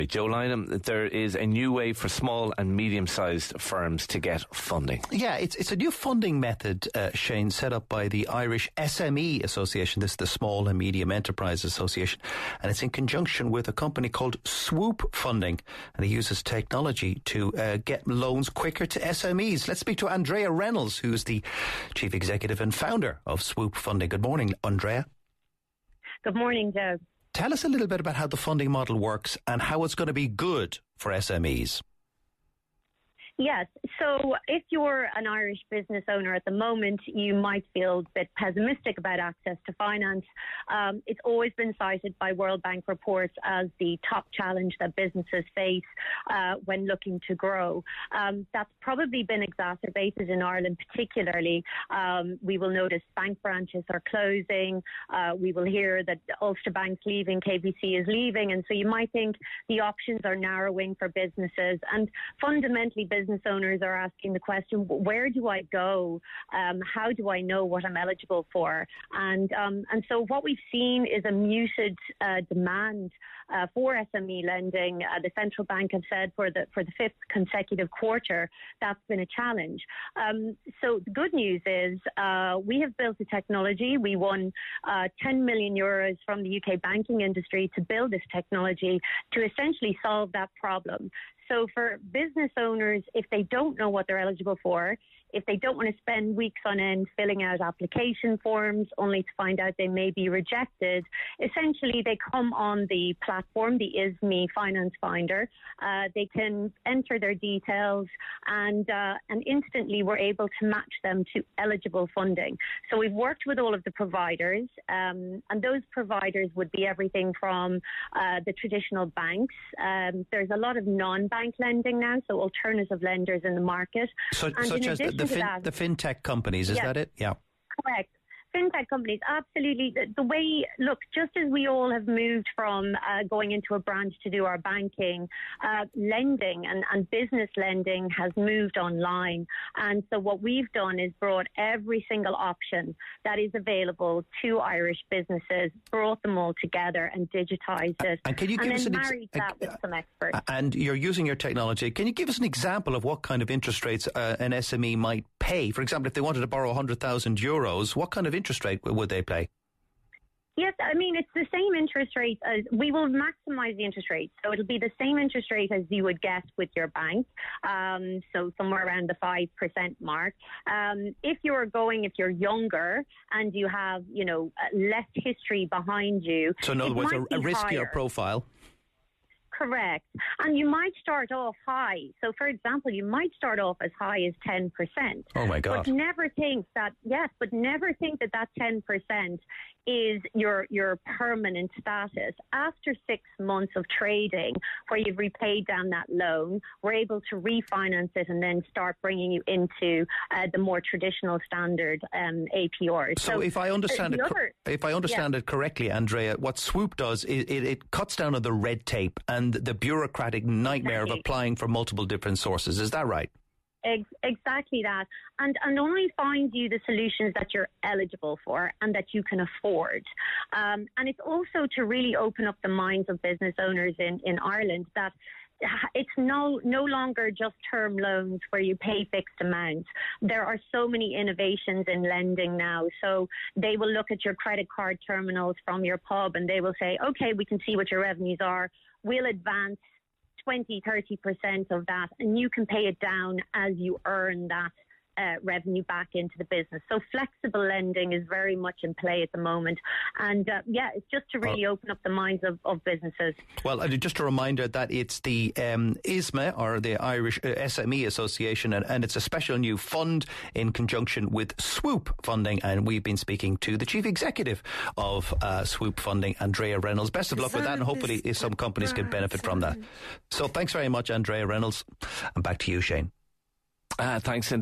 Joe Lynham, there is a new way for small and medium-sized firms to get funding. Yeah, it's a new funding method, Shane, set up by the Irish SME Association. This is the Small and Medium Enterprise Association, and it's in conjunction with a company called Swoop Funding, and it uses technology to get loans quicker to SMEs. Let's speak to Andrea Reynolds, who's the Chief Executive and founder of Swoop Funding. Good morning, Andrea. Good morning, Joe. Tell us a little bit about how the funding model works and how it's going to be good for SMEs. Yes. So if you're an Irish business owner at the moment, you might feel a bit pessimistic about access to finance. It's always been cited by World Bank reports as the top challenge that businesses face when looking to grow. That's probably been exacerbated in Ireland particularly. We will notice bank branches are closing. We will hear that Ulster Bank's leaving, KBC is leaving. And so you might think the options are narrowing for businesses. And fundamentally, business owners are asking the question, where do I go? How do I know what I'm eligible for? And so what we've seen is a muted demand for SME lending. The central bank have said for the fifth consecutive quarter that's been a challenge. So the good news is we have built a technology. We won 10 million euros from the UK banking industry to build this technology to essentially solve that problem. So for business owners, if they don't know what they're eligible for, if they don't want to spend weeks on end filling out application forms only to find out they may be rejected, essentially they come on the platform, the ISME Finance Finder. They can enter their details and instantly we're able to match them to eligible funding. So we've worked with all of the providers, and those providers would be everything from the traditional banks. There's a lot of non-bank lending now, so alternative lenders in the market. Such as the fintech companies, is that it? Yeah. Correct. Fintech companies, absolutely. The way, look, just as we all have moved from going into a branch to do our banking, lending and business lending has moved online. And so what we've done is brought every single option that is available to Irish businesses, brought them all together and digitized it. And can you give us married that with some experts. And you're using your technology. Can you give us an example of what kind of interest rates an SME might pay? For example, if they wanted to borrow 100,000 euros, what kind of interest rate would they pay? Yes, I mean, it's the same interest rate as we will maximize the interest rate. So it'll be the same interest rate as you would get with your bank. So somewhere around the 5% mark. If you're younger and you have, less history behind you. So in other words, a riskier higher profile. Correct. And you might start off high. So, for example, you might start off as high as 10%. Oh, my God. But never think that 10% is your permanent status. After 6 months of trading, where you've repaid down that loan, we're able to refinance it and then start bringing you into the more traditional standard APRs. So if I understand it correctly, Andrea, what Swoop does is it cuts down on the red tape and the bureaucratic nightmare of applying for multiple different sources. Is that right? Exactly that. And only find you the solutions that you're eligible for and that you can afford. And it's also to really open up the minds of business owners in Ireland that it's no longer just term loans where you pay fixed amounts. There are so many innovations in lending now. So they will look at your credit card terminals from your pub and they will say, okay, we can see what your revenues are. We'll advance 20-30% of that, and you can pay it down as you earn that revenue back into the business. So flexible lending is very much in play at the moment. And it's just to really open up the minds of businesses. Well, just a reminder that it's the ISME, or the Irish SME Association, and it's a special new fund in conjunction with Swoop Funding. And we've been speaking to the Chief Executive of Swoop Funding, Andrea Reynolds. Best of luck with that, and hopefully some companies can benefit from that. So thanks very much, Andrea Reynolds. And back to you, Shane. Thanks, indeed.